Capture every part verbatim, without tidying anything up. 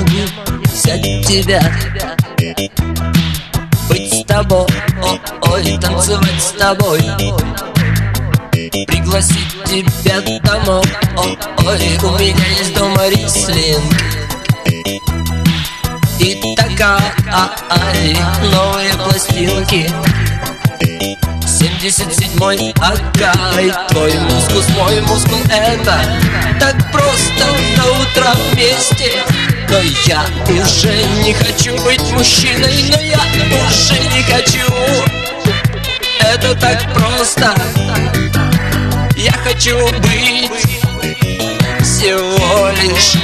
могу взять тебя, быть с тобой, ой, танцевать с тобой, пригласить тебя домой, ой, у меня есть дома рислинг. И такая новые пластинки, семьдесят седьмой Аккай. Твой мускус, мой мускул, это так просто до утра вместе. Но я уже не хочу быть мужчиной, но я уже не хочу. Это так просто. Я хочу быть всего лишь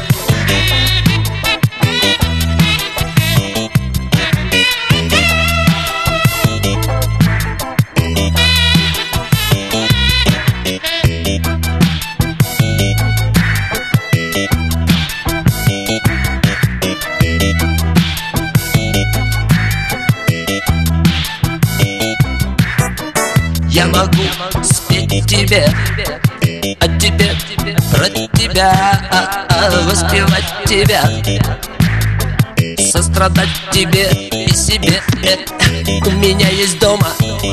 я могу спеть тебе, о тебе, про тебя, воспевать тебя, сострадать тебе и себе. У меня есть дома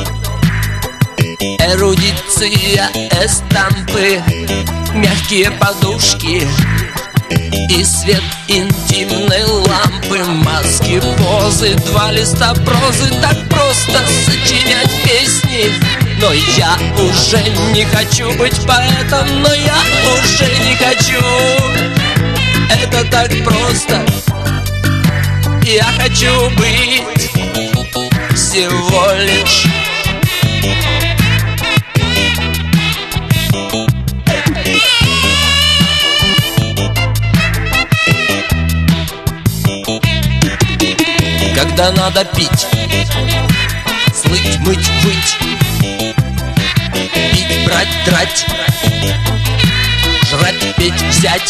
эрудиция, эстампы, мягкие подушки и свет интимной лампы, маски, позы, два листа прозы. Так просто сочинять песни. Но я уже не хочу быть поэтом, но я уже не хочу. Это так просто. Я хочу быть всего лишь когда надо пить, слыть, мыть, выть, пить, брать, драть, жрать, петь, взять.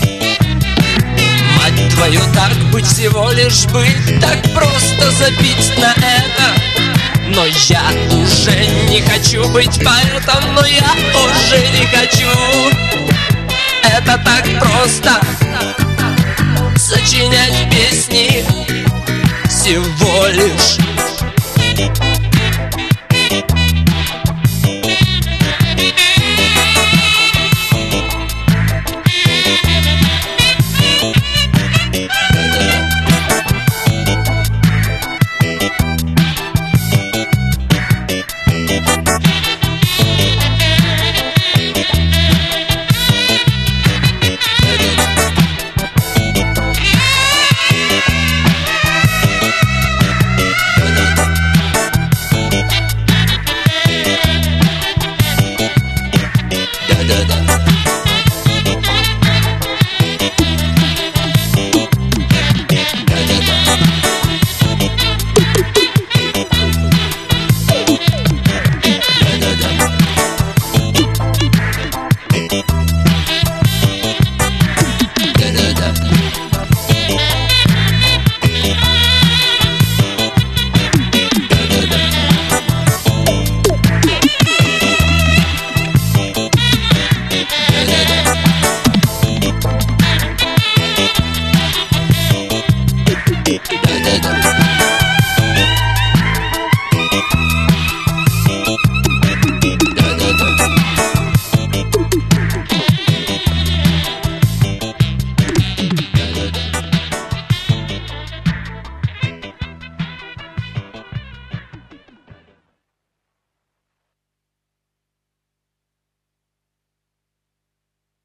Мать твою, так быть, всего лишь быть, так просто забить на это. Но я уже не хочу быть поэтом, но я уже не хочу. Это так просто сочинять песни всего лишь